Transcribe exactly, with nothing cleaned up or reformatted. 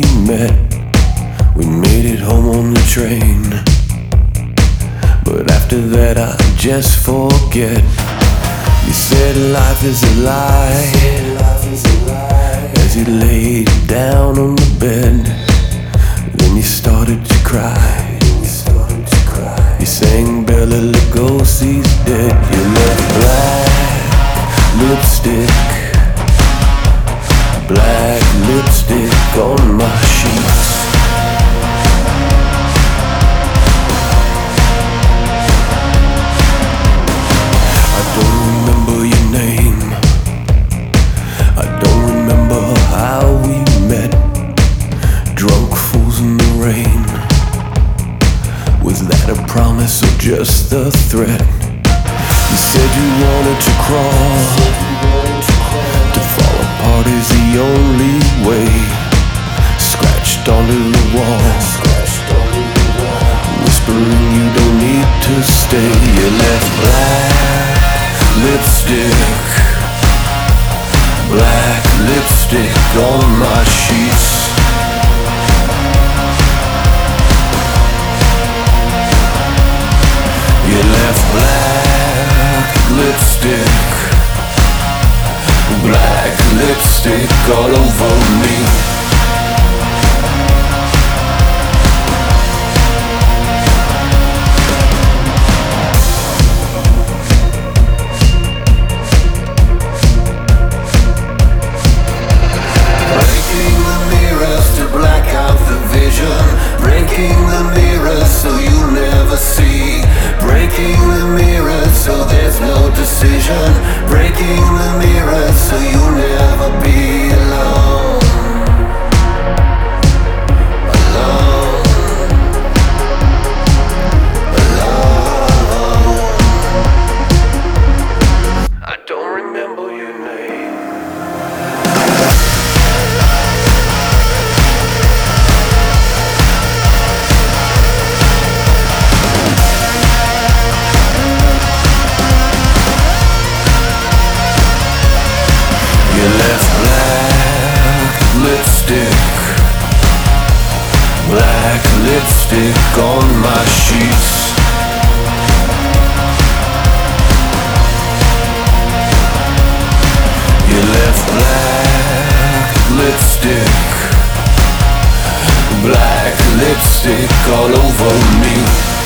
met, we made it home on the train. But after that I just forget. You said life is a lie, as you laid down on the bed. Then you started to cry. You sang Bela Lugosi's dead. You left black lipstick, black lipstick on my sheets. I don't remember your name, I don't remember how we met. Drunk fools in the rain. Was that a promise or just a threat? You said you wanted to crawl, to fall apart is the only way. Scratched onto the wall, whispering you don't need to stay. You left black lipstick, black lipstick on my sheets. You left black lipstick, black lipstick all over me. Breaking the mirrors to black out the vision, breaking the mirrors so you never see. Breaking the mirrors so there's no decision, breaking the mirrors so you'll never be alone. Alone, alone. I don't remember your name. You left black lipstick, black lipstick on my sheets. You left black lipstick, black lipstick all over me.